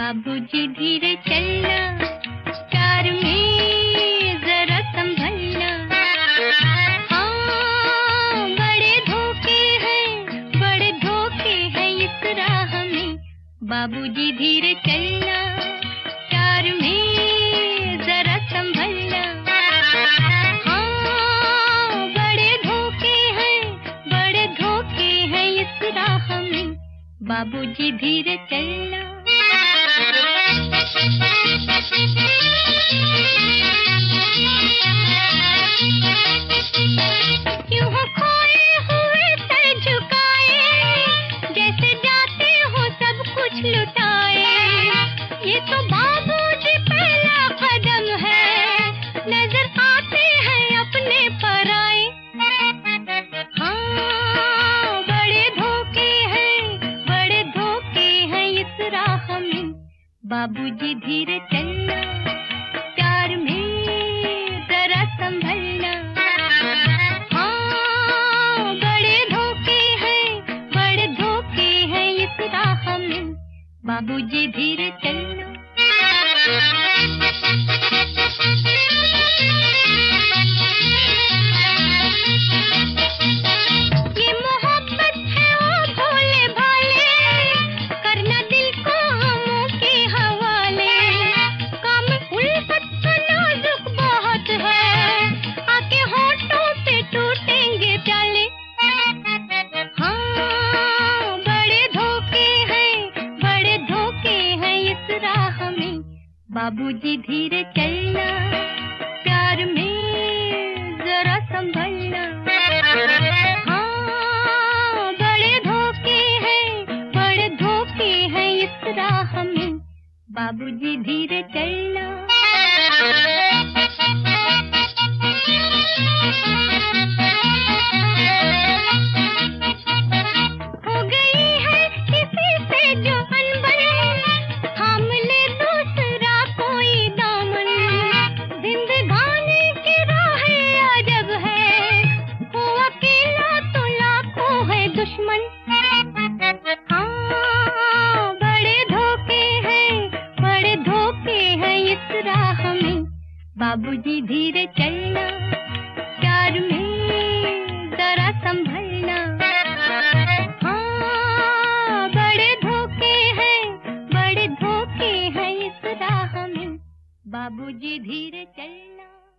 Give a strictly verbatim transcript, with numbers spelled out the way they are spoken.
बाबूजी धीरे चलना, प्यार में जरा संभलना। हाँ, बड़े धोखे हैं, बड़े धोखे हैं इस राह में। बाबूजी धीरे चलना, प्यार में जरा संभलना। हाँ, बड़े धोखे हैं, बड़े धोखे हैं इस राह में। बाबूजी धीरे चलना। यूं हो खोए हुए सर झुकाए, जैसे जाते हो सब कुछ लुटाए। ये तो बाबूजी पहला कदम है, नजर आते हैं अपने पराए। हाँ, बड़े धोखे हैं, बड़े धोखे हैं इस राह में। बाबूजी धीरे चलना, प्यार में जरा संभलना। हाँ, बड़े धोखे हैं, बड़े धोखे हैं इस राह में। बाबूजी धीरे चलना। ये मोहब्बत है ओ भोले भाले, करना दिल को हमों के हवाले। काम उल्फत का नाजुक बहुत है, आके होठों पे टूटेंगे प्याले। हाँ, बड़े धोखे हैं, बड़े धोखे हैं इस राह में। बाबूजी धीरे चलना, प्यार में जरा संभलना। हाँ, बड़े धोखे हैं, बड़े धोखे हैं इस राह में। बाबूजी धीरे चलना। हो गई है किसी से जो अनबन, थाम ले दूसरा कोई दामन। जिंदगानी की राहें अजब है, वो अकेला तो लाखों है दुश्मन। हाँ, बड़े धोखे हैं, बड़े धोखे हैं इस राह में। बाबूजी धीरे चलना, प्यार में जरा संभलना। हाँ, बड़े धोखे हैं, बड़े धोखे हैं इस राह में। बाबूजी धीरे चलना।